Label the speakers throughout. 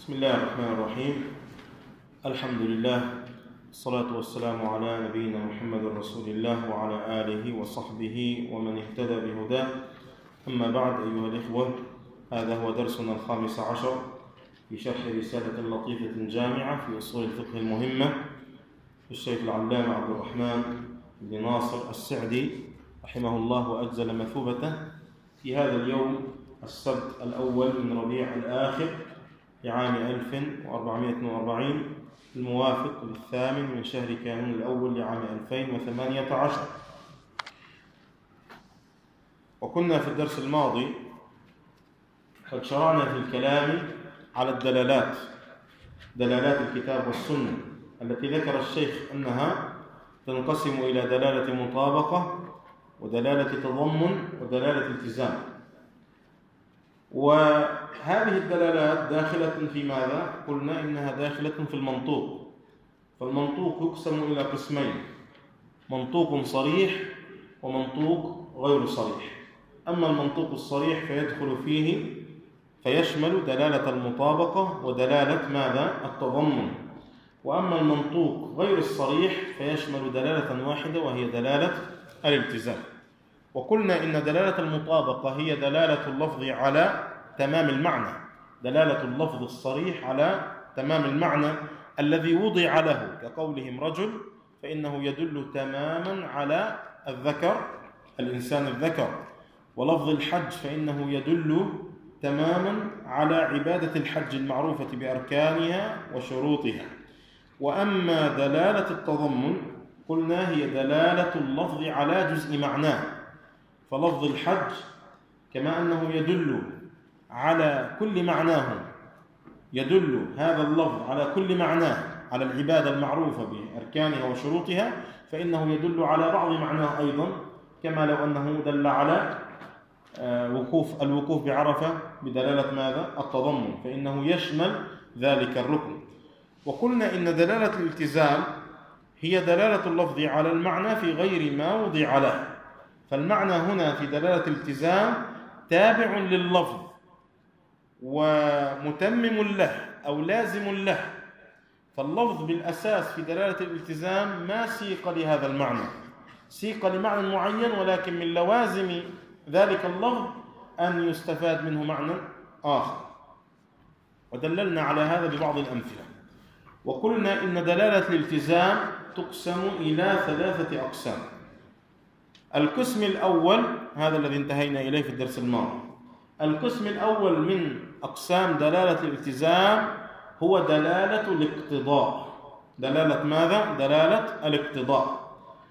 Speaker 1: بسم الله الرحمن الرحيم. الحمد لله، الصلاة والسلام على نبينا محمد رسول الله وعلى آله وصحبه ومن اهتدى بهداه. أما بعد، أيها الإخوة، هذا هو درسنا 15 في شرح رسالة لطيفة جامعة في أصول الفقه المهمة للشيخ العلامة عبد الرحمن بن ناصر السعدي رحمه الله وأجزل مثوبته، في هذا اليوم السبت الأول من ربيع الآخر لعام 1442 الموافق للثامن من شهر كانون الأول لعام 2018. وكنا في الدرس الماضي قد شرعنا في الكلام على دلالات الكتاب والسنة التي ذكر الشيخ أنها تنقسم إلى دلالة مطابقة ودلالة تضمن ودلالة التزام. وهذه الدلالات داخلة في ماذا؟ قلنا إنها داخلة في المنطوق. فالمنطوق يقسم إلى قسمين: منطوق صريح ومنطوق غير صريح. أما المنطوق الصريح فيدخل فيه فيشمل دلالة المطابقة ودلالة ماذا؟ التضمن. وأما المنطوق غير الصريح فيشمل دلالة واحدة وهي دلالة الالتزام. وقلنا إن دلالة المطابقة هي دلالة اللفظ على تمام المعنى، دلالة اللفظ الصريح على تمام المعنى الذي وضع له، كقولهم رجل فإنه يدل تماما على الذكر، الإنسان الذكر. ولفظ الحج فإنه يدل تماما على عبادة الحج المعروفة بأركانها وشروطها. وأما دلالة التضمن قلنا هي دلالة اللفظ على جزء معناه. فلفظ الحج كما أنه يدل على كل معناه، يدل هذا اللفظ على كل معناه على العبادة المعروفة بأركانها وشروطها، فإنه يدل على بعض معناه أيضا، كما لو أنه دل على الوقوف بعرفة بدلالة ماذا؟ التضمن، فإنه يشمل ذلك الركن. وقلنا إن دلالة الالتزام هي دلالة اللفظ على المعنى في غير ما وضع له. فالمعنى هنا في دلالة الالتزام تابع لللفظ ومتمم له أو لازم له. فاللفظ بالأساس في دلالة الالتزام ما سيق لهذا المعنى، سيق لمعنى معين، ولكن من لوازم ذلك اللفظ أن يستفاد منه معنى آخر. ودللنا على هذا ببعض الأمثلة. وقلنا إن دلالة الالتزام تقسم إلى 3 أقسام. القسم الأول هذا الذي انتهينا إليه في الدرس الماضي. القسم الأول من أقسام دلالة الالتزام هو دلالة الاقتضاء. دلالة ماذا؟ دلالة الاقتضاء.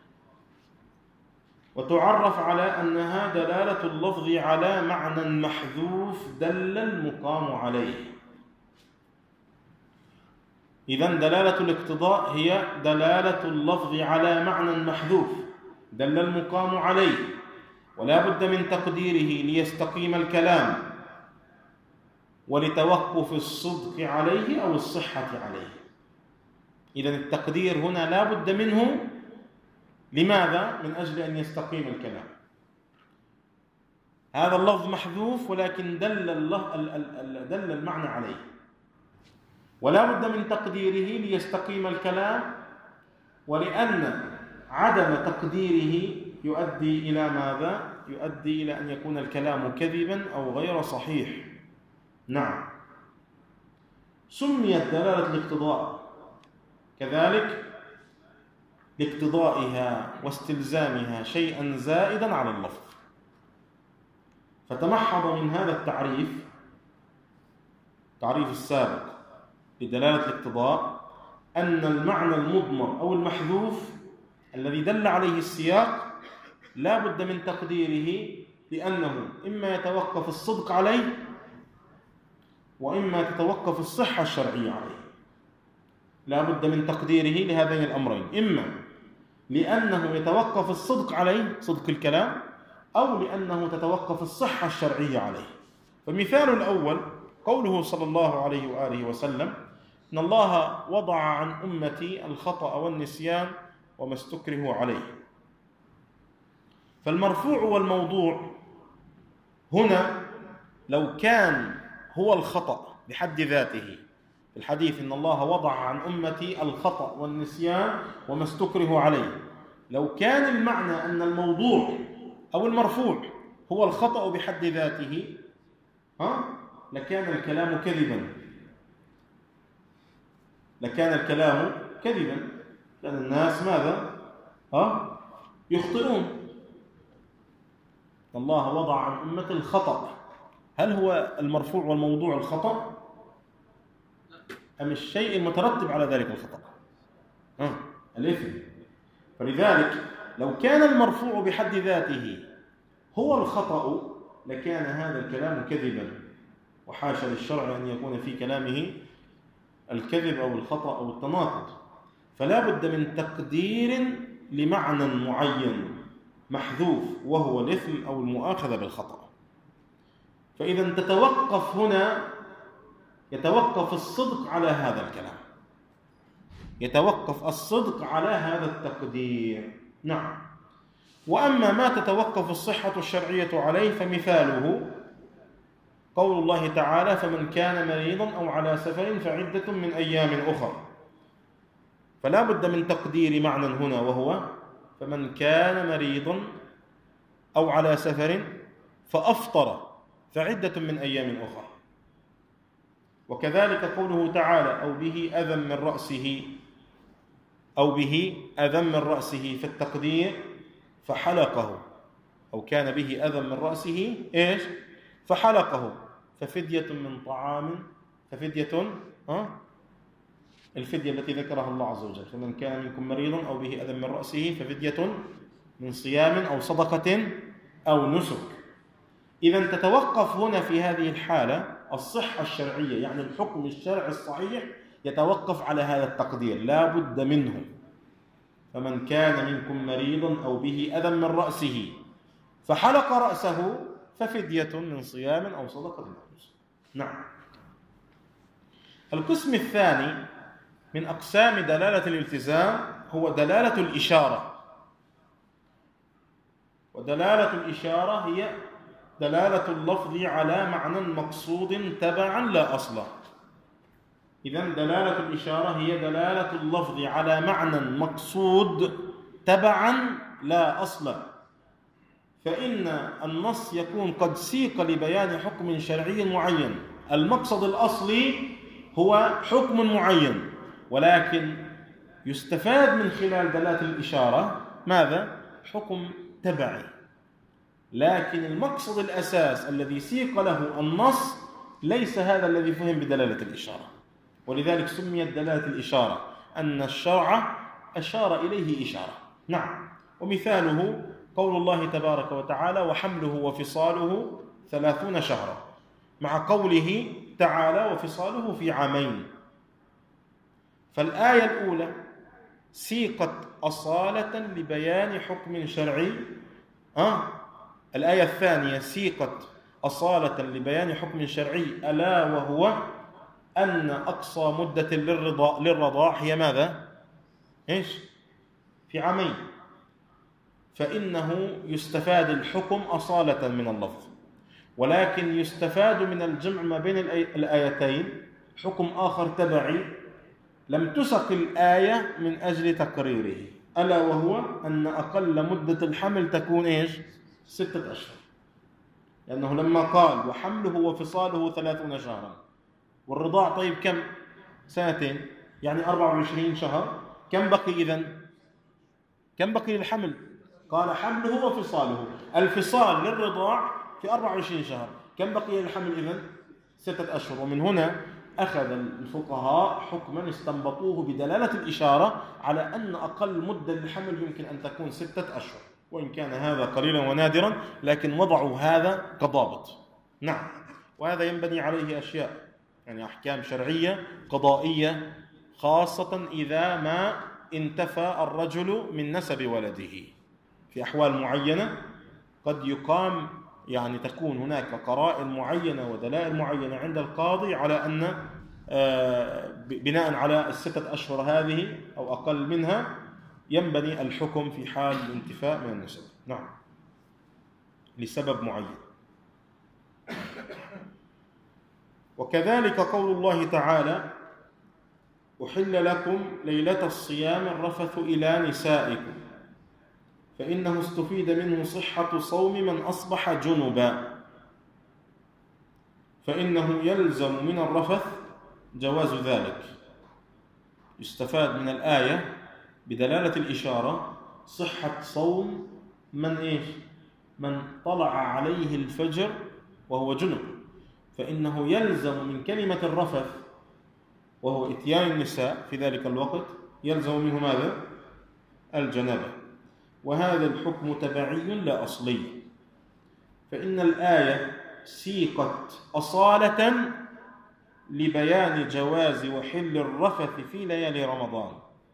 Speaker 1: وتعرف على أنها دلالة اللفظ على معنى محذوف دل المقام عليه. إذن دلالة الاقتضاء هي دلالة اللفظ على معنى محذوف دل المقام عليه، ولا بد من تقديره ليستقيم الكلام ولتوقف الصدق عليه أو الصحة عليه. إذن التقدير هنا لا بد منه. لماذا؟ من أجل أن يستقيم الكلام. هذا اللفظ محذوف ولكن دل المعنى عليه، ولا بد من تقديره ليستقيم الكلام، ولأن عدم تقديره يؤدي إلى ماذا؟ يؤدي إلى أن يكون الكلام كذبا أو غير صحيح. نعم. سميت دلالة الاقتضاء كذلك لاقتضائها واستلزامها شيئا زائدا على اللفظ. فتمحض من هذا التعريف السابق لدلالة الاقتضاء أن المعنى المضمر أو المحذوف الذي دل عليه السياق لا بد من تقديره، لأنه إما يتوقف الصدق عليه وإما تتوقف الصحة الشرعية عليه. لا بد من تقديره لهذين الأمرين: إما لأنه يتوقف الصدق عليه، صدق الكلام، أو لأنه تتوقف الصحة الشرعية عليه. فمثال الأول قوله صلى الله عليه وآله وسلم: إن الله وضع عن أمتي الخطأ والنسيان وما استكرهوا عليه. فالمرفوع والموضوع هنا لو كان هو الخطأ بحد ذاته في الحديث إن الله وضع عن أمتي الخطأ والنسيان وما استكره عليه. لو كان المعنى أن الموضوع أو المرفوع هو الخطأ بحد ذاته لكان الكلام كذبا، كان الناس ماذا؟ يخطئون. الله وضع عن أمة الخطأ، هل هو المرفوع والموضوع الخطأ أم الشيء المترتب على ذلك الخطأ؟ الإثم. فلذلك لو كان المرفوع بحد ذاته هو الخطأ لكان هذا الكلام كذبا، وحاشا للشرع أن يكون في كلامه الكذب أو الخطأ أو التناقض. فلا بد من تقدير لمعنى معين محذوف وهو الإثم أو المؤاخذة بالخطأ. فإذا تتوقف هنا، يتوقف الصدق على هذا الكلام، يتوقف الصدق على هذا التقدير. نعم. وأما ما تتوقف الصحة الشرعية عليه فمثاله قول الله تعالى: فمن كان مريضا أو على سفر فعدة من أيام أخر. فلا بد من تقدير معنى هنا، وهو فمن كان مريضا أو على سفر فأفطر فعدة من أيام أخر. وكذلك قوله تعالى: أو به أذى من رأسه في التقدير فحلقه، أو كان به أذى من رأسه فحلقه ففدية من طعام، الفدية التي ذكرها الله عز وجل: فمن كان منكم مريضا أو به أذى من رأسه ففدية من صيام أو صدقة أو نسك. إذا تتوقف هنا في هذه الحالة الصحة الشرعية، يعني الحكم الشرعي الصحيح يتوقف على هذا التقدير، لا بد منه. فمن كان منكم مريضا أو به أذى من رأسه فحلق رأسه ففدية من صيام أو صدقة أو نسك. نعم. القسم الثاني من أقسام دلالة الالتزام هو دلالة الإشارة. ودلالة الإشارة هي دلالة اللفظ على معنى مقصود تبعا لا أصلا. إذن دلالة الإشارة هي دلالة اللفظ على معنى مقصود تبعا لا أصلا. فإن النص يكون قد سيق لبيان حكم شرعي معين، المقصد الأصلي هو حكم معين، ولكن يستفاد من خلال دلالة الإشارة ماذا؟ حكم تبعي. لكن المقصد الأساس الذي سيق له النص ليس هذا الذي فهم بدلالة الإشارة. ولذلك سميت دلالة الإشارة أن الشرع أشار إليه إشارة. نعم. ومثاله قول الله تبارك وتعالى: وحمله وفصاله 30 شهرا، مع قوله تعالى: وفصاله في عامين. فالآية الأولى سيقت أصالة لبيان حكم شرعي، الآية الثانية سيقت أصالة لبيان حكم شرعي، ألا وهو أن أقصى مدة للرضاع هي ماذا؟ في عامين. فإنه يستفاد الحكم أصالة من اللفظ، ولكن يستفاد من الجمع ما بين الآيتين حكم آخر تبعي لم تسق الآية من أجل تقريره، ألا وهو أن أقل مدة الحمل تكون 6 أشهر. لأنه لما قال: وحمله وفصاله 30 شهرا، والرضاع طيب كم؟ 2 سنين، يعني 24 شهر. كم بقي إذن؟ كم بقي للحمل؟ قال: حمله وفصاله. الفصال للرضاع في 24 شهر. كم بقي للحمل إذن؟ 6 أشهر. ومن هنا أخذ الفقهاء حكما استنبطوه بدلالة الإشارة على أن أقل مدة للحمل يمكن أن تكون 6 أشهر، وإن كان هذا قليلا ونادرا، لكن وضعوا هذا كضابط. نعم. وهذا ينبني عليه أشياء، يعني أحكام شرعية قضائية، خاصة إذا ما انتفى الرجل من نسب ولده. في أحوال معينة قد يقام، يعني تكون هناك قرائن معينة ودلائل معينة عند القاضي على أن بناء على 6 أشهر هذه أو أقل منها ينبني الحكم في حال الانتفاء من النسب. نعم، لسبب معين. وكذلك قول الله تعالى: أحل لكم ليلة الصيام الرفث إلى نسائكم، فإنه استفيد منه صحة صوم من أصبح جنبا، فإنه يلزم من الرفث جواز ذلك. يستفاد من الآية بدلالة الإشارة صحة صوم من طلع عليه الفجر وهو جنب، فإنه يلزم من كلمة الرفث وهو إتيان النساء في ذلك الوقت يلزم منه ماذا؟ الجنابة. وهذا الحكم تبعي لا أصلي، فإن الآية سيقت أصالة لبيان جواز وحل الرفث في ليالي رمضان،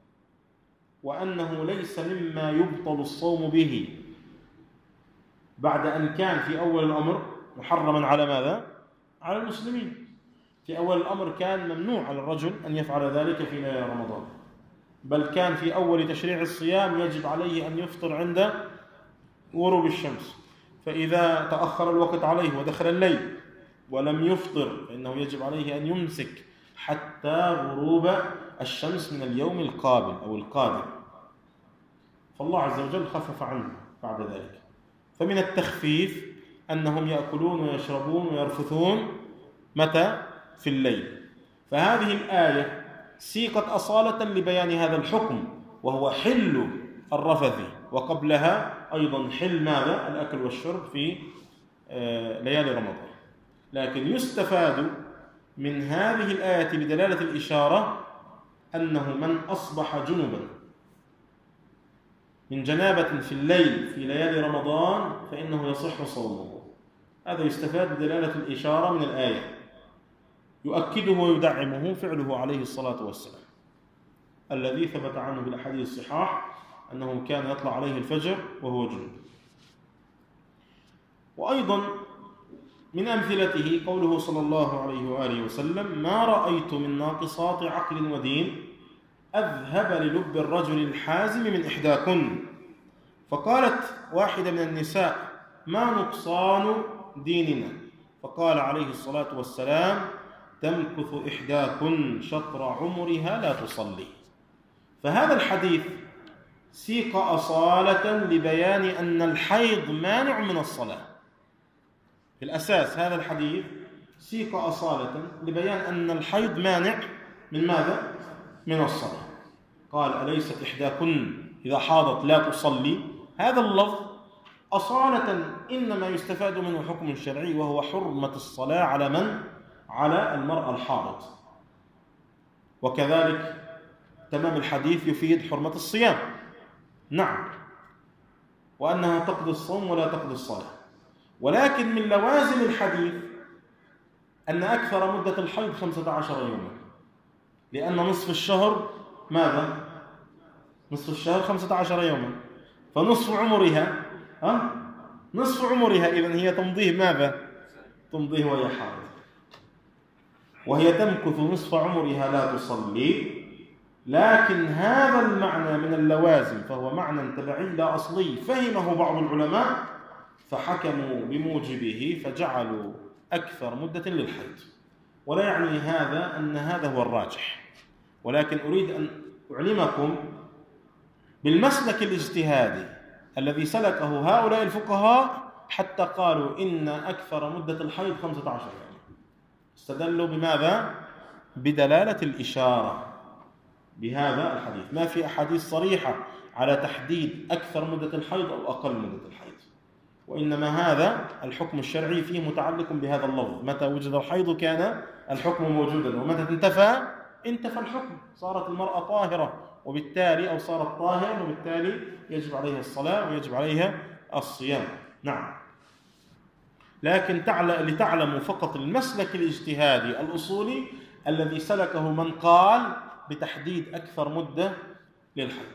Speaker 1: وأنه ليس مما يبطل الصوم به، بعد أن كان في أول الأمر محرما على ماذا؟ على المسلمين. في أول الأمر كان ممنوع على الرجل أن يفعل ذلك في ليالي رمضان، بل كان في أول تشريع الصيام يجب عليه أن يفطر عند غروب الشمس، فإذا تأخر الوقت عليه ودخل الليل ولم يفطر فإنه يجب عليه أن يمسك حتى غروب الشمس من اليوم القابل أو القادم، فالله عز وجل خفف عنه بعد ذلك. فمن التخفيف أنهم يأكلون ويشربون ويرفثون متى؟ في الليل. فهذه الآية سيقت أصالة لبيان هذا الحكم وهو حل الرفث، وقبلها أيضا حل ماذا؟ الأكل والشرب في ليالي رمضان. لكن يستفاد من هذه الآية بدلالة الإشارة أنه من أصبح جنبا من جنابة في الليل في ليالي رمضان فإنه يصح صومه. هذا يستفاد بدلالة الإشارة من الآية، يؤكده ويدعمه فعله عليه الصلاة والسلام الذي ثبت عنه بالأحاديث الصحاح أنه كان يطلع عليه الفجر وهو جنب. وأيضا من أمثلته قوله صلى الله عليه وآله وسلم: ما رأيت من ناقصات عقل ودين أذهب للب الرجل الحازم من إحداكن. فقالت واحدة من النساء: ما نقصان ديننا؟ فقال عليه الصلاة والسلام: تمكث إحداكن شطر عمرها لا تصلي. فهذا الحديث سيق أصالة لبيان أن الحيض مانع من الصلاة. في الأساس هذا الحديث سيق أصالة لبيان أن الحيض مانع من ماذا؟ من الصلاة. قال: أليست إحداكن إذا حاضت لا تصلي؟ هذا اللفظ أصالة إنما يستفاد منه حكم شرعي، وهو حرمة الصلاة على من؟ على المرأة الحائض. وكذلك تمام الحديث يفيد حرمة الصيام، نعم، وأنها تقضي الصوم ولا تقضي الصلاة. ولكن من لوازم الحديث أن أكثر مدة الحيض 15 يوما، لأن نصف الشهر ماذا؟ نصف الشهر 15 يوما، فنصف عمرها نصف عمرها إذن هي تمضيه ماذا؟ تمضيه وهي حائض، وهي تمكث نصف عمرها لا تصلي. لكن هذا المعنى من اللوازم فهو معنى تبعي لا أصلي، فهمه بعض العلماء فحكموا بموجبه فجعلوا أكثر مدة للحيض. ولا يعني هذا أن هذا هو الراجح، ولكن أريد أن أعلمكم بالمسلك الاجتهادي الذي سلكه هؤلاء الفقهاء حتى قالوا إن أكثر مدة الحيض 15 يوم. استدلوا بماذا؟ بدلالة الإشارة بهذا الحديث. ما في أحاديث صريحة على تحديد أكثر مدة الحيض أو أقل مدة الحيض، وإنما هذا الحكم الشرعي فيه متعلق بهذا اللفظ. متى وجد الحيض كان الحكم موجودا، ومتى انتفى الحكم، صارت المرأة طاهرة وبالتالي، أو صارت طاهرة وبالتالي يجب عليها الصلاة ويجب عليها الصيام. نعم، لكن لتعلموا فقط المسلك الاجتهادي الأصولي الذي سلكه من قال بتحديد أكثر مدة للحيض.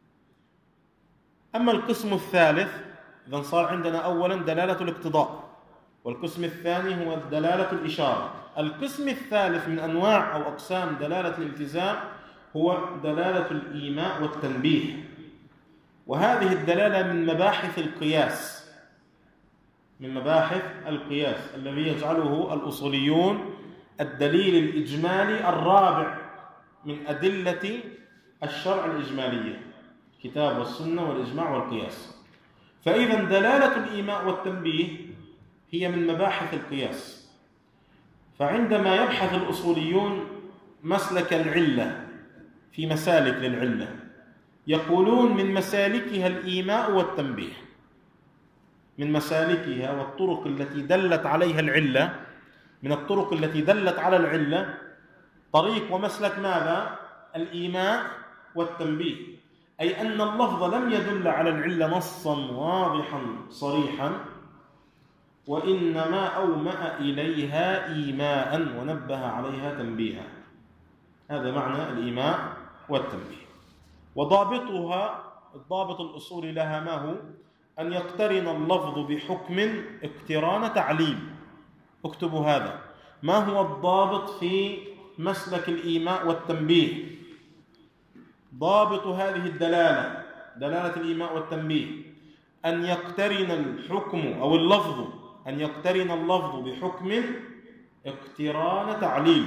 Speaker 1: أما القسم الثالث، إذن صار عندنا أولا دلالة الاقتضاء، والقسم الثاني هو دلالة الإشارة. القسم الثالث من أنواع أو أقسام دلالة الالتزام هو دلالة الإيماء والتنبيه، وهذه الدلالة من مباحث القياس، من مباحث القياس الذي يجعله الأصوليون الدليل الإجمالي الرابع من أدلة الشرع الإجمالية، كتاب والسنة والإجماع والقياس. فإذا دلالة الإيماء والتنبيه هي من مباحث القياس. فعندما يبحث الأصوليون مسلك العلة في مسالك للعلة، يقولون من مسالكها الإيماء والتنبيه، من مسالكها والطرق التي دلت عليها العلة، من الطرق التي دلت على العلة طريق ومسلك ماذا؟ الإيماء والتنبيه، أي أن اللفظ لم يدل على العلة نصا واضحا صريحا، وإنما أومأ إليها إيماء ونبه عليها تنبيها. هذا معنى الإيماء والتنبيه. وضابطها، الضابط الأصولي لها ما هو؟ أن يقترن اللفظ بحكم اقتران تعليم. اكتبوا هذا، ما هو الضابط في مسلك الإيماء والتنبيه؟ ضابط هذه الدلالة، دلالة الإيماء والتنبيه، أن يقترن الحكم أو اللفظ، أن يقترن اللفظ بحكم اقتران تعليل،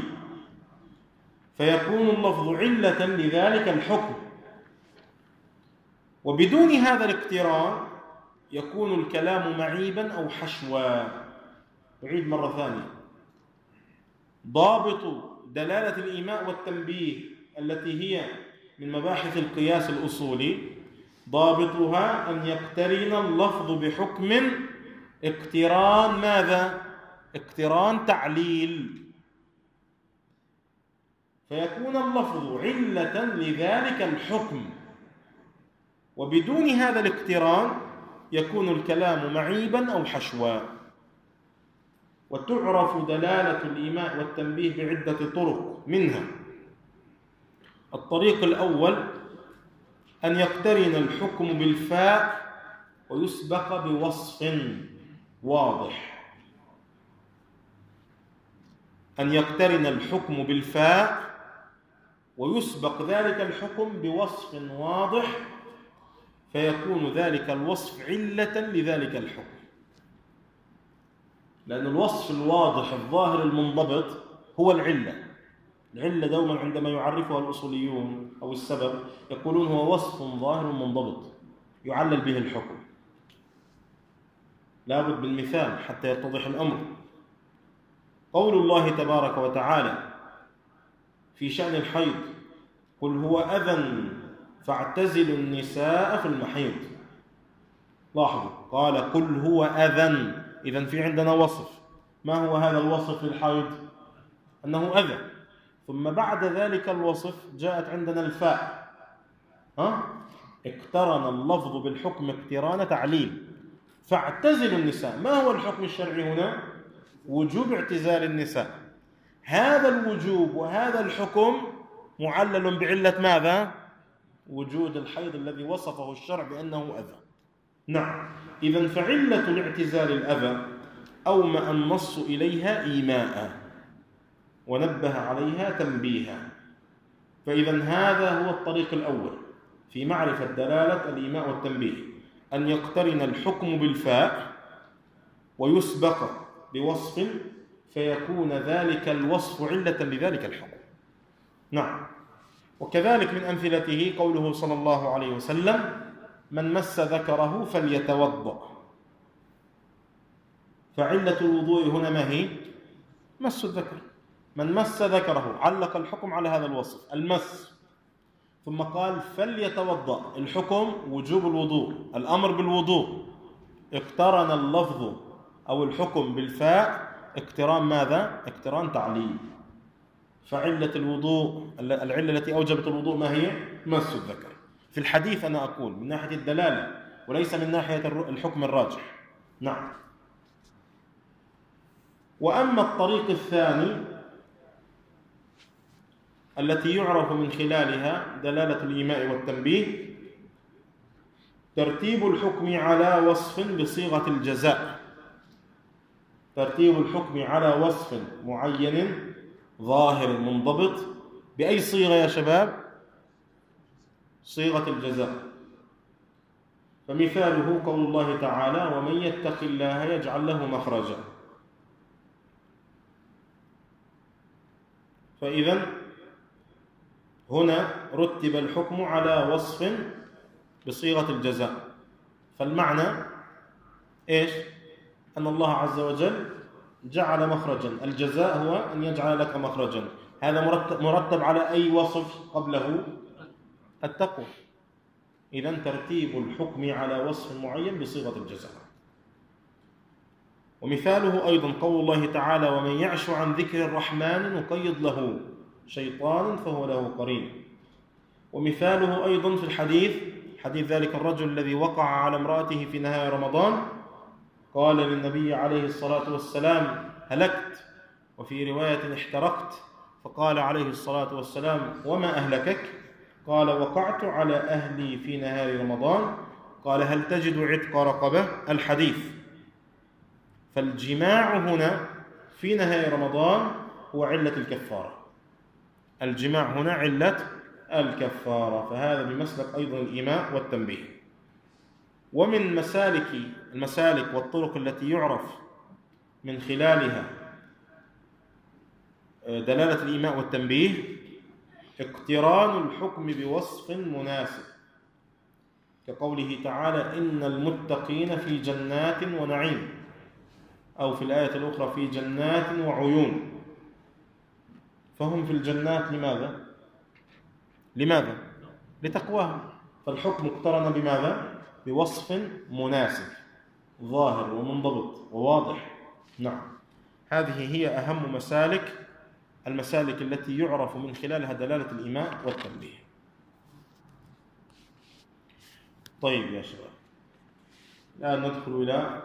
Speaker 1: فيكون اللفظ علة لذلك الحكم. وبدون هذا الاقتران يكون الكلام معيبا أو حشوا. أعيد مرة ثانية، ضابط دلالة الإيماء والتنبيه التي هي من مباحث القياس الأصولي، ضابطها أن يقترن اللفظ بحكم اقتران ماذا؟ اقتران تعليل، فيكون اللفظ علة لذلك الحكم. وبدون هذا الاقتران يكون الكلام معيبا أو حشوا. وتعرف دلالة الإيماء والتنبيه بعدة طرق، منها الطريق الأول أن يقترن الحكم بالفاء ويسبق بوصف واضح. أن يقترن الحكم بالفاء ويسبق ذلك الحكم بوصف واضح، فيكون ذلك الوصف علة لذلك الحكم. لأن الوصف الواضح الظاهر المنضبط هو العلة. العلة دوما عندما يعرفها الأصوليون أو السبب يقولون هو وصف ظاهر منضبط يعلل به الحكم. لابد بالمثال حتى يتضح الأمر. قول الله تبارك وتعالى في شأن الحيض: قل هو أذى فاعتزلوا النساء في المحيض. لاحظوا، قال قل هو أذى، إذن في عندنا وصف. ما هو هذا الوصف للحيض؟ أنه أذى. ثم بعد ذلك الوصف جاءت عندنا الفاء، اقترن اللفظ بالحكم اقتران تعليل. فاعتزلوا النساء، ما هو الحكم الشرعي هنا؟ وجوب اعتزال النساء. هذا الوجوب وهذا الحكم معلل بعلة ماذا؟ وجود الحيض الذي وصفه الشرع بأنه أذى. نعم، إذن فعلة الاعتزال الأذى أومأ النص إليها إيماء ونبه عليها تنبيها. فإذن هذا هو الطريق الأول في معرفة دلالة الإيماء والتنبيه، أن يقترن الحكم بالفاء ويسبق بوصف فيكون ذلك الوصف علة لذلك الحكم. نعم. وكذلك من أمثلته قوله صلى الله عليه وسلم: من مس ذكره فليتوضأ. فعلة الوضوء هنا ما هي؟ مس الذكر. من مس ذكره، علق الحكم على هذا الوصف المس، ثم قال فليتوضأ، الحكم وجوب الوضوء، الأمر بالوضوء. اقترن اللفظ أو الحكم بالفاء اقتران ماذا؟ اقتران تعليل. فعلة الوضوء، العلة التي أوجبت الوضوء ما هي؟ مس الذكر. في الحديث أنا أقول من ناحية الدلالة وليس من ناحية الحكم الراجح. نعم. وأما الطريق الثاني التي يعرف من خلالها دلالة الإيماء والتنبيه: ترتيب الحكم على وصف بصيغة الجزاء. ترتيب الحكم على وصف معين ظاهر منضبط بأي صيغة يا شباب؟ صيغة الجزاء. فمثاله قول الله تعالى: ومن يتق الله يجعل له مخرجا. فإذا هنا رتب الحكم على وصف بصيغة الجزاء، فالمعنى إيش؟ أن الله عز وجل جعل مخرجا، الجزاء هو أن يجعل لك مخرجا. هذا مرتب على أي وصف قبله؟ التقوى. إذن ترتيب الحكم على وصف معين بصيغة الجزاء. ومثاله أيضا قول الله تعالى: ومن يعش عن ذكر الرحمن نقيض له شيطانا فهو له قرين. ومثاله أيضا في الحديث، حديث ذلك الرجل الذي وقع على امرأته في نهاية رمضان، قال للنبي عليه الصلاة والسلام: هلكت، وفي رواية احترقت، فقال عليه الصلاة والسلام: وما أهلكك؟ قال: وقعت على أهلي في نهار رمضان. قال: هل تجد عتق رقبة؟ الحديث. فالجماع هنا في نهار رمضان هو علة الكفارة، الجماع هنا علة الكفارة، فهذا بمسلك أيضا الإيماء والتنبيه. ومن المسالك والطرق التي يعرف من خلالها دلالة الإيماء والتنبيه اقتران الحكم بوصف مناسب، كقوله تعالى: إن المتقين في جنات ونعيم، أو في الآية الأخرى: في جنات وعيون. فهم في الجنات لماذا؟ لتقواهم، فالحكم اقترن بماذا؟ بوصف مناسب ظاهر ومنضبط وواضح. نعم، هذه هي أهم المسالك التي يعرف من خلالها دلالة الإيماء والتنبيه. طيب يا شباب، الآن ندخل إلى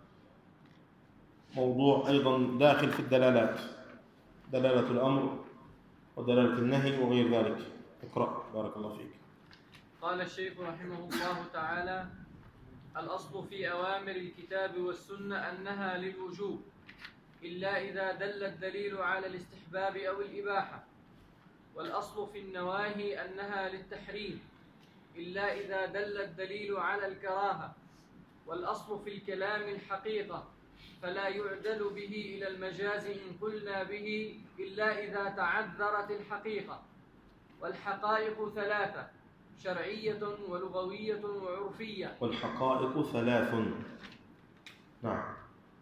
Speaker 1: موضوع أيضا داخل في الدلالات، دلالة الأمر ودلالة النهي وغير ذلك. اقرأ بارك الله فيك.
Speaker 2: قال الشيخ رحمه الله تعالى: الأصل في أوامر الكتاب والسنة أنها للوجوب، إلا إذا دل الدليل على الاستحباب أو الإباحة. والأصل في النواهي أنها للتحريم، إلا إذا دل الدليل على الكراهة. والأصل في الكلام الحقيقة، فلا يعدل به إلى المجاز إن قلنا به إلا إذا تعذرت الحقيقة. والحقائق ثلاثة: شرعية ولغوية وعرفية.
Speaker 1: والحقائق ثلاث. نعم،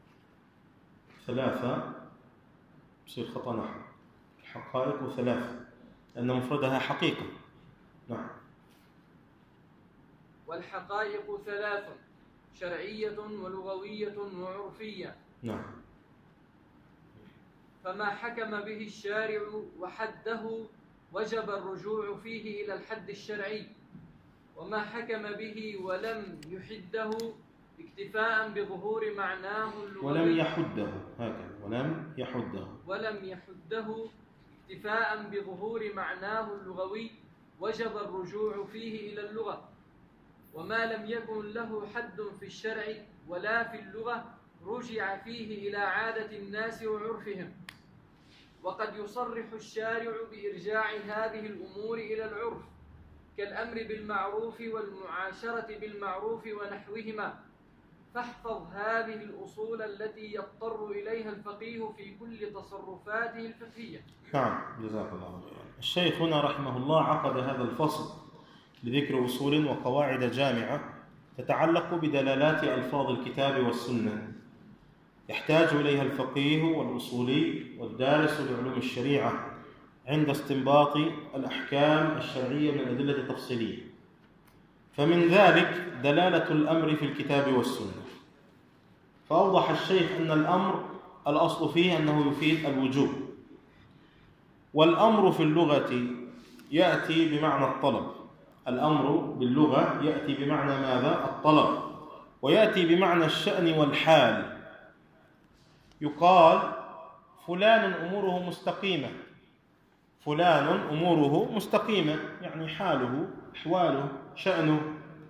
Speaker 1: ثلاثة بصير خطأ نحو. الحقائق ثلاثة لأن مفردها حقيقة. نعم.
Speaker 2: والحقائق ثلاث: شرعية ولغوية وعرفية.
Speaker 1: نعم.
Speaker 2: فما حكم به الشارع وحده وجب الرجوع فيه إلى الحد الشرعي، وما حكم به ولم يحده اكتفاء بظهور معناه اللغوي. ولم يحده اكتفاء بظهور معناه اللغوي وجب الرجوع فيه إلى اللغة. وما لم يكن له حد في الشرع ولا في اللغة رجع فيه إلى عادة الناس وعرفهم. وقد يصرح الشارع بإرجاع هذه الأمور إلى العرف، كالأمر بالمعروف والمعاشرة بالمعروف ونحوهما. فاحفظ هذه الأصول التي يضطر إليها الفقيه في كل تصرفاته الفقهية.
Speaker 1: نعم، جزاك الله خيرا. الشيخ هنا رحمه الله عقد هذا الفصل لذكر أصول وقواعد جامعة تتعلق بدلالات ألفاظ الكتاب والسنة، يحتاج إليها الفقيه والأصولي والدارس لعلوم الشريعة عند استنباط الأحكام الشرعية من الأدلة التفصيلية. فمن ذلك دلالة الأمر في الكتاب والسنة. فأوضح الشيخ أن الأمر الأصل فيه أنه يفيد الوجوب، والأمر في اللغة يأتي بمعنى الطلب. الأمر باللغة يأتي بمعنى ماذا؟ الطلب، ويأتي بمعنى الشأن والحال. يقال فلان أموره مستقيمة، فلان أموره مستقيمة، يعني حاله، أحواله، شأنه.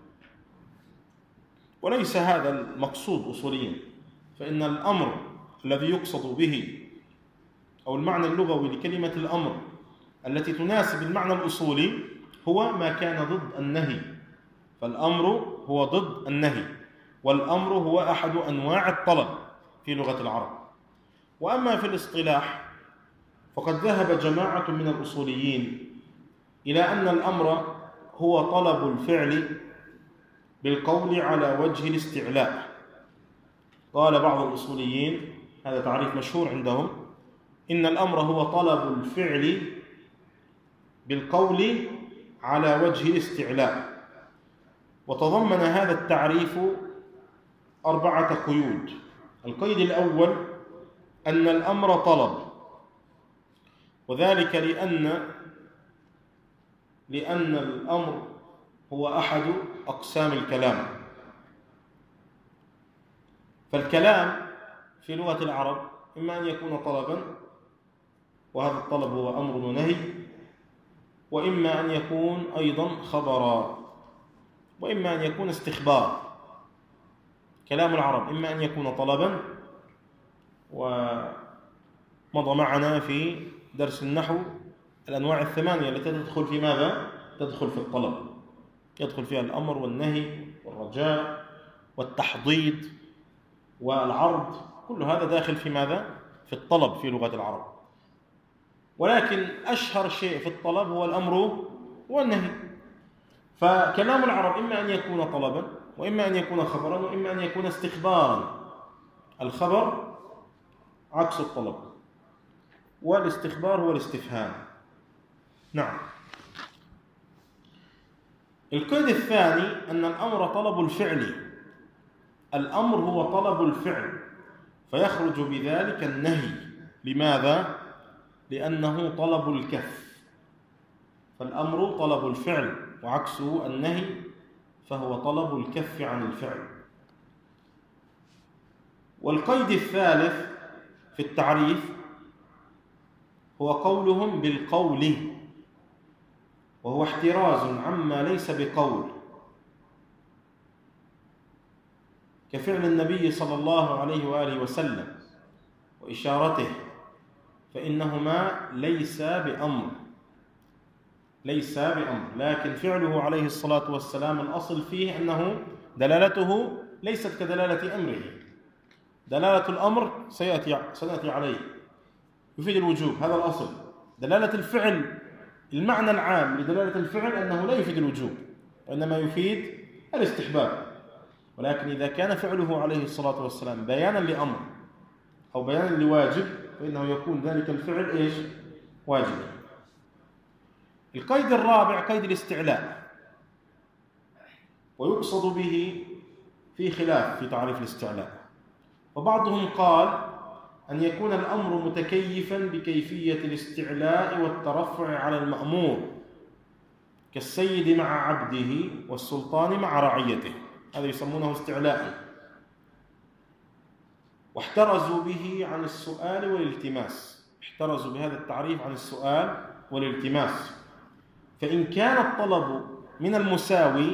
Speaker 1: وليس هذا المقصود أصوليا، فإن الأمر الذي يقصد به أو المعنى اللغوي لكلمة الأمر التي تناسب المعنى الأصولي هو ما كان ضد النهي. فالأمر هو ضد النهي، والأمر هو أحد أنواع الطلب في لغة العرب. وأما في الاصطلاح فقد ذهب جماعة من الأصوليين إلى أن الأمر هو طلب الفعل بالقول على وجه الاستعلاء. قال بعض الأصوليين، هذا تعريف مشهور عندهم، إن الأمر هو طلب الفعل بالقول على وجه الاستعلاء. وتضمن هذا التعريف 4 قيود. القيد الأول أن الأمر طلب، وذلك لأن الأمر هو أحد أقسام الكلام. فالكلام في لغة العرب إما أن يكون طلبا، وهذا الطلب هو أمر ونهي، وإما أن يكون أيضا خبرا، وإما أن يكون استخبار. كلام العرب إما أن يكون طلبا، ومضى معنا في درس النحو الأنواع 8 التي تدخل في ماذا؟ تدخل في الطلب، يدخل فيها الأمر والنهي والرجاء والتحضيض والعرض، كل هذا داخل في ماذا؟ في الطلب في لغة العرب. ولكن أشهر شيء في الطلب هو الأمر والنهي. فكلام العرب إما أن يكون طلبا، وإما أن يكون خبرا، وإما أن يكون استخبارا. الخبر عكس الطلب، والاستخبار هو الاستفهام. نعم. القيد الثاني أن الأمر طلب الفعل. الأمر هو طلب الفعل، فيخرج بذلك النهي. لماذا؟ لأنه طلب الكف. فالأمر طلب الفعل، وعكسه النهي فهو طلب الكف عن الفعل. والقيد الثالث في التعريف هو قولهم بالقول، وهو احتراز عما ليس بقول، كفعل النبي صلى الله عليه وآله وسلم وإشارته، فإنهما ليس بأمر، لكن فعله عليه الصلاة والسلام الأصل فيه أنه دلالته ليست كدلالة أمره. دلالة الأمر سنأتي عليه يفيد الوجوب، هذا الأصل. دلالة الفعل، المعنى العام لدلالة الفعل أنه لا يفيد الوجوب، وإنما يفيد الاستحباب. ولكن إذا كان فعله عليه الصلاة والسلام بيانا لأمر أو بيانا لواجب، فإنه يكون ذلك الفعل واجبا. القيد الرابع قيد الاستعلاء، ويقصد به في خلاف في تعريف الاستعلاء. وبعضهم قال أن يكون الأمر متكيفا بكيفية الاستعلاء والترفع على المأمور، كالسيد مع عبده والسلطان مع رعيته، هذا يسمونه استعلاء. واحترزوا به عن السؤال والالتماس، احترزوا بهذا التعريف عن السؤال والالتماس. فإن كان الطلب من المساوي،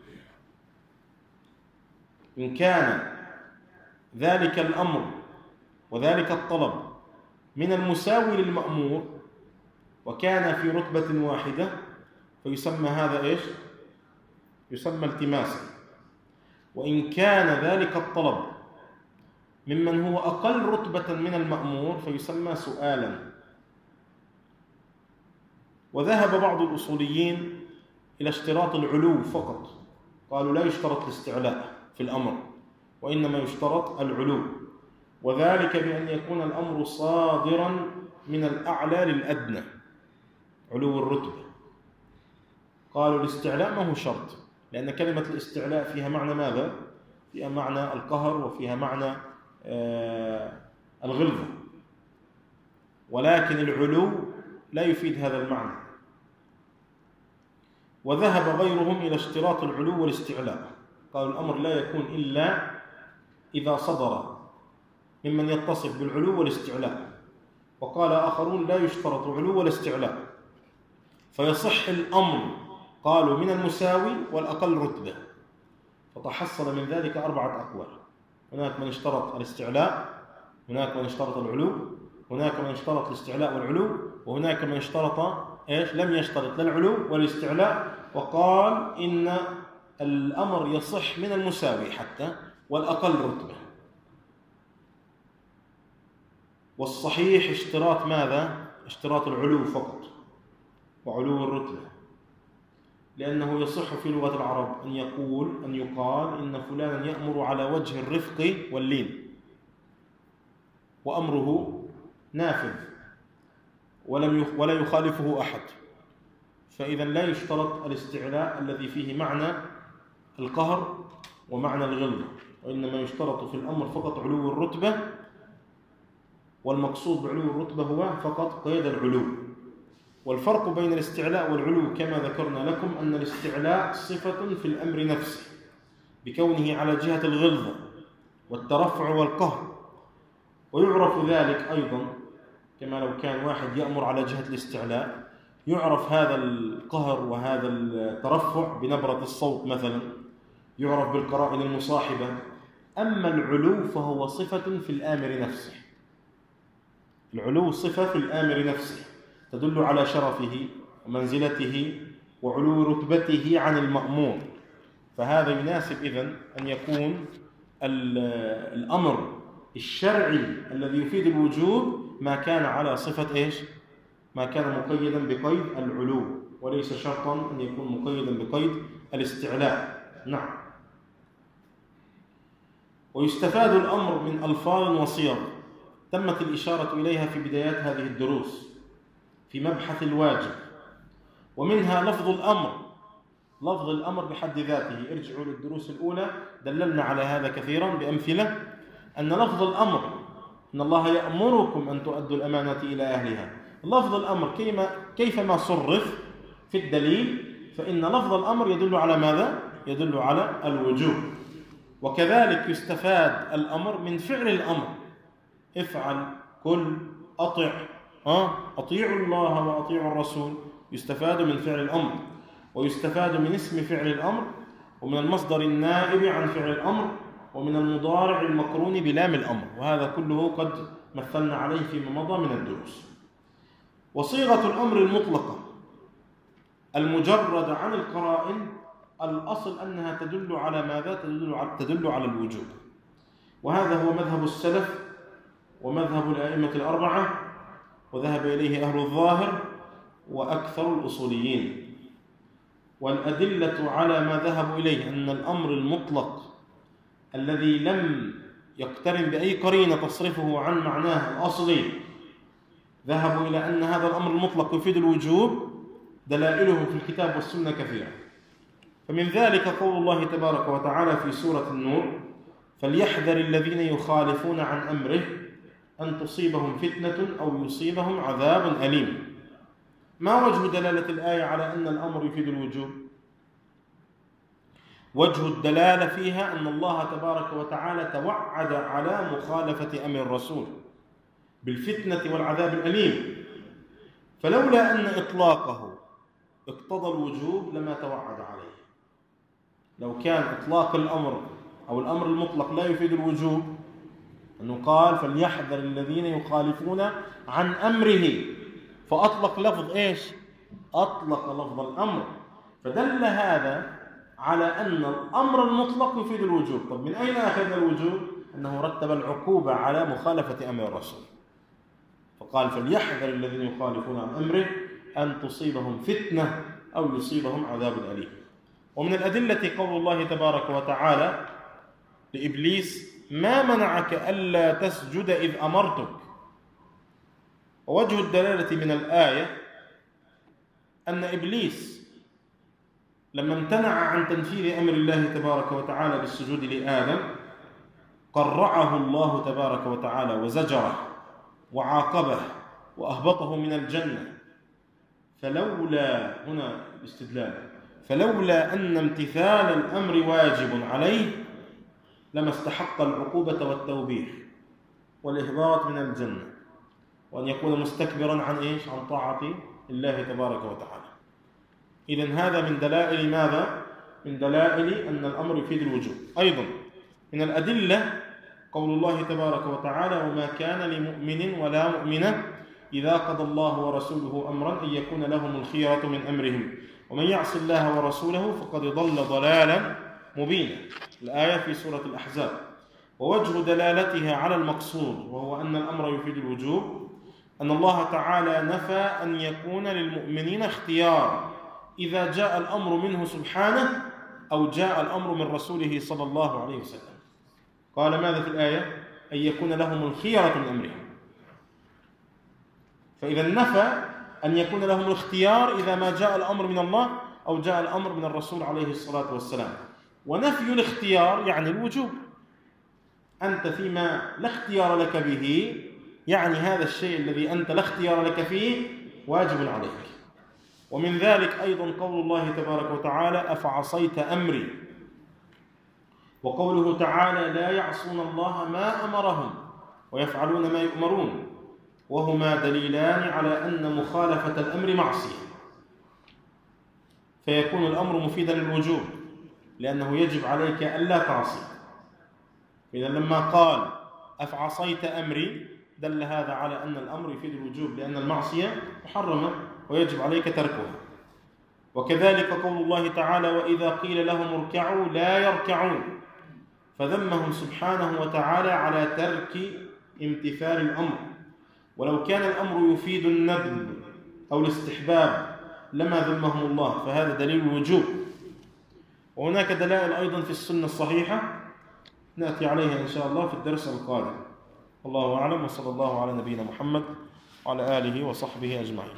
Speaker 1: إن كان ذلك الأمر وذلك الطلب من المساوي للمأمور وكان في رتبة واحدة، فيسمى هذا يسمى التماسا. وإن كان ذلك الطلب ممن هو أقل رتبة من المأمور فيسمى سؤالا. وذهب بعض الأصوليين إلى اشتراط العلو فقط، قالوا لا يشترط الاستعلاء في الأمر، وإنما يشترط العلو، وذلك بأن يكون الأمر صادرا من الأعلى للأدنى، علو الرتبة. قالوا الاستعلاء ما هو شرط، لأن كلمة الاستعلاء فيها معنى ماذا؟ فيها معنى القهر، وفيها معنى الغلظة، ولكن العلو لا يفيد هذا المعنى. وذهب غيرهم إلى اشتراط العلو والاستعلاء، قالوا الأمر لا يكون إلا إذا صدر ممن يتصف بالعلو والاستعلاء. وقال آخرون لا يشترط علو ولا استعلاء، فيصح الأمر قالوا من المساوي والأقل رتبة. فتحصل من ذلك 4 أقوال: هناك من اشترط الاستعلاء، هناك من اشترط العلو، هناك من اشترط الاستعلاء والعلو، وهناك من اشترط لم يشترط لا العلو ولا الاستعلاء، وقال إن الأمر يصح من المساوي حتى والأقل رتبة. والصحيح اشتراط ماذا؟ اشتراط العلو فقط وعلو الرتبة، لأنه يصح في لغة العرب أن يقال إن فلانا يأمر على وجه الرفق واللين، وأمره نافذ ولا يخالفه أحد. فإذا لا يشترط الاستعلاء الذي فيه معنى القهر ومعنى الغلظة، وإنما يشترط في الأمر فقط علو الرتبة، والمقصود بعلو الرتبة هو فقط قيد العلو. والفرق بين الاستعلاء والعلو كما ذكرنا لكم أن الاستعلاء صفة في الأمر نفسه بكونه على جهة الغلظة والترفع والقهر، ويعرف ذلك أيضا كما لو كان واحد يأمر على جهة الاستعلاء، يعرف هذا القهر وهذا الترفع بنبرة الصوت مثلا، يعرف بالقرائن المصاحبة. أما العلو فهو صفة في الآمر نفسه، العلو صفة في الآمر نفسه تدل على شرفه ومنزلته وعلو رتبته عن المأمور. فهذا يناسب إذن أن يكون الأمر الشرعي الذي يفيد الوجوب ما كان على صفة إيش؟ ما كان مقيدا بقيد العلو، وليس شرطا أن يكون مقيدا بقيد الاستعلاء. نعم. ويستفاد الأمر من ألفاظ وصيغ تمت الإشارة إليها في بدايات هذه الدروس في مبحث الواجب، ومنها لفظ الأمر. لفظ الأمر بحد ذاته، ارجعوا للدروس الأولى دللنا على هذا كثيرا بأمثلة، أن لفظ الأمر إن الله يأمركم أن تؤدوا الأمانة إلى أهلها. لفظ الأمر كيفما صرف في الدليل فإن لفظ الأمر يدل على ماذا؟ يدل على الوجوب. وكذلك يستفاد الأمر من فعل الأمر، افعل، كل، أطع، أطيعوا الله وأطيعوا الرسول، يستفاد من فعل الأمر. ويستفاد من اسم فعل الأمر ومن المصدر النائب عن فعل الأمر ومن المضارع المقرون بلام الأمر، وهذا كله قد مثلنا عليه فيما مضى من الدروس. وصيغة الأمر المطلقة المجرد عن القرائن الأصل أنها تدل على ماذا؟ تدل على الوجوب، وهذا هو مذهب السلف ومذهب الأئمة الأربعة، وذهب إليه أهل الظاهر وأكثر الأصوليين. والأدلة على ما ذهبوا إليه أن الأمر المطلق الذي لم يقترن بأي قرينة تصرفه عن معناه الأصلي، ذهبوا إلى أن هذا الأمر المطلق يفيد الوجوب، دلائله في الكتاب والسنة كثيرة. فمن ذلك قول الله تبارك وتعالى في سورة النور: فليحذر الذين يخالفون عن أمره أن تصيبهم فتنة أو يصيبهم عذاب أليم. ما وجه دلالة الآية على أن الأمر يفيد الوجوب؟ وجه الدلالة فيها أن الله تبارك وتعالى توعد على مخالفة أمر الرسول بالفتنة والعذاب الأليم، فلولا أن إطلاقه اقتضى الوجوب لما توعد عليه. لو كان إطلاق الأمر أو الأمر المطلق لا يفيد الوجوب، أنه قال فليحذر الذين يخالفون عن أمره، فأطلق لفظ إيش؟ أطلق لفظ الأمر، فدل هذا على أن الأمر المطلق يفيد الوجوب. طب من أين أخذ الوجوب؟ أنه رتب العقوبة على مخالفة أمر الرسول، فقال فليحذر الذين يخالفون عن أمره أن تصيبهم فتنة أو يصيبهم عذاب أليم. ومن الأدلة قول الله تبارك وتعالى لإبليس: ما منعك ألا تسجد إذ أمرتك. ووجه الدلالة من الآية أن إبليس لما امتنع عن تنفيذ أمر الله تبارك وتعالى بالسجود لآدم قرعه الله تبارك وتعالى وزجره وعاقبه وأهبطه من الجنة. فلولا، هنا الاستدلال، فلولا أن امتثال الأمر واجب عليه لما استحق العقوبة والتوبيخ والإهباط من الجنة، وأن يكون مستكبرا عن إيش؟ عن طاعة الله تبارك وتعالى. إذن هذا من دلائل ماذا؟ من دلائل أن الأمر يفيد الوجوب. أيضا من الأدلة قول الله تبارك وتعالى: وما كان لمؤمن ولا مؤمنة إذا قضى الله ورسوله أمرا أن يكون لهم الخيرة من أمرهم ومن يعص الله ورسوله فقد ضل ضلالا مبينا. الآية في سورة الأحزاب. ووجه دلالتها على المقصود وهو أن الأمر يفيد الوجوب أن الله تعالى نفى أن يكون للمؤمنين اختيار إذا جاء الأمر منه سبحانه أو جاء الأمر من رسوله صلى الله عليه وسلم. قال ماذا في الآية؟ أن يكون لهم الخيرة من أمرهم. فإذا نفى أن يكون لهم الاختيار إذا ما جاء الأمر من الله أو جاء الأمر من الرسول عليه الصلاة والسلام. ونفي الاختيار يعني الوجوب. أنت فيما لا اختيار لك به، يعني هذا الشيء الذي أنت لا اختيار لك فيه واجب عليك. ومن ذلك أيضا قول الله تبارك وتعالى: أفعصيت أمري. وقوله تعالى: لا يعصون الله ما أمرهم ويفعلون ما يؤمرون، وهما دليلان على أن مخالفة الأمر معصية، فيكون الأمر مفيدا للوجوب لأنه يجب عليك ألا تعصي. إذا لما قال أفعصيت أمري دل هذا على أن الأمر يفيد الوجوب، لأن المعصية محرمة ويجب عليك تركها. وكذلك قول الله تعالى: وإذا قيل لهم اركعوا لا يركعون، فذمهم سبحانه وتعالى على ترك امتثال الأمر. ولو كان الأمر يفيد الندب أو الاستحباب لما ذمهم الله، فهذا دليل الوجوب. وهناك دلائل أيضا في السنة الصحيحة نأتي عليها إن شاء الله في الدرس القادم. الله أعلم، وصلى الله على نبينا محمد وعلى آله وصحبه أجمعين.